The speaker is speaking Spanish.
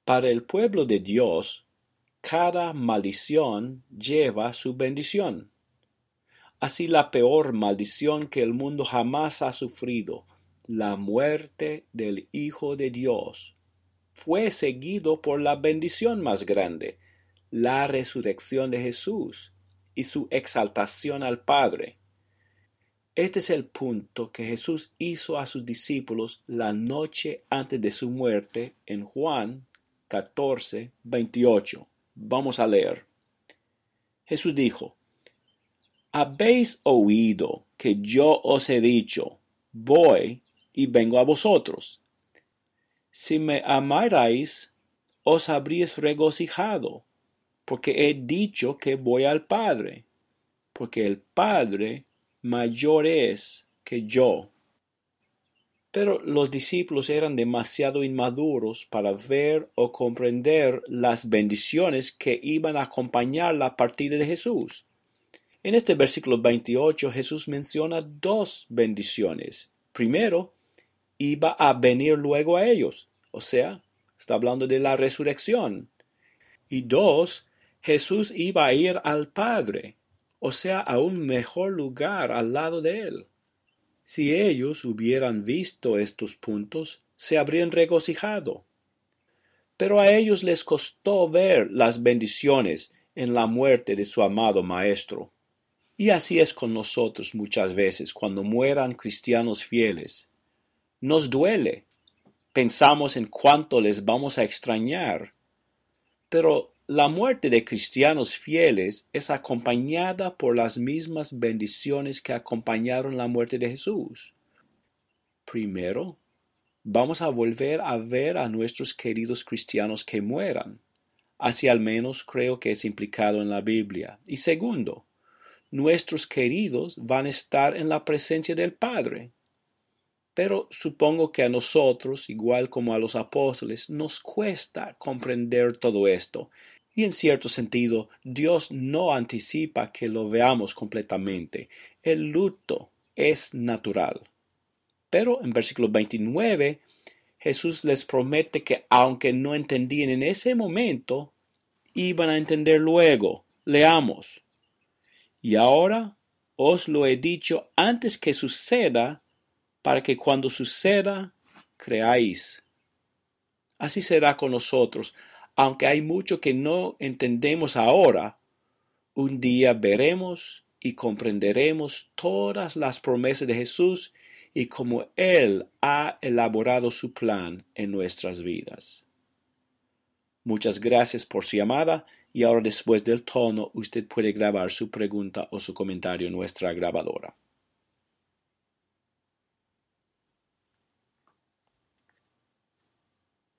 Para el pueblo de Dios, cada maldición lleva su bendición. Así la peor maldición que el mundo jamás ha sufrido, la muerte del Hijo de Dios, fue seguido por la bendición más grande, la resurrección de Jesús y su exaltación al Padre. Este es el punto que Jesús hizo a sus discípulos la noche antes de su muerte en Juan 14:28. Vamos a leer. Jesús dijo: Habéis oído que yo os he dicho, voy y vengo a vosotros. Si me amarais, os habríais regocijado, porque he dicho que voy al Padre, porque el Padre mayor es que yo. Pero los discípulos eran demasiado inmaduros para ver o comprender las bendiciones que iban a acompañar la partida de Jesús. En este versículo 28 Jesús menciona dos bendiciones. Primero, iba a venir luego a ellos, o sea, está hablando de la resurrección. Y dos, Jesús iba a ir al Padre, o sea, a un mejor lugar al lado de él. Si ellos hubieran visto estos puntos, se habrían regocijado. Pero a ellos les costó ver las bendiciones en la muerte de su amado Maestro. Y así es con nosotros muchas veces cuando mueran cristianos fieles. Nos duele. Pensamos en cuánto les vamos a extrañar. Pero la muerte de cristianos fieles es acompañada por las mismas bendiciones que acompañaron la muerte de Jesús. Primero, vamos a volver a ver a nuestros queridos cristianos que mueran. Así al menos creo que es implicado en la Biblia. Y segundo, nuestros queridos van a estar en la presencia del Padre. Pero supongo que a nosotros, igual como a los apóstoles, nos cuesta comprender todo esto. Y en cierto sentido, Dios no anticipa que lo veamos completamente. El luto es natural. Pero en versículo 29, Jesús les promete que aunque no entendían en ese momento, iban a entender luego. Leamos. Y ahora os lo he dicho antes que suceda, para que cuando suceda, creáis. Así será con nosotros, aunque hay mucho que no entendemos ahora, un día veremos y comprenderemos todas las promesas de Jesús y cómo Él ha elaborado su plan en nuestras vidas. Muchas gracias por su llamada y ahora después del tono usted puede grabar su pregunta o su comentario en nuestra grabadora.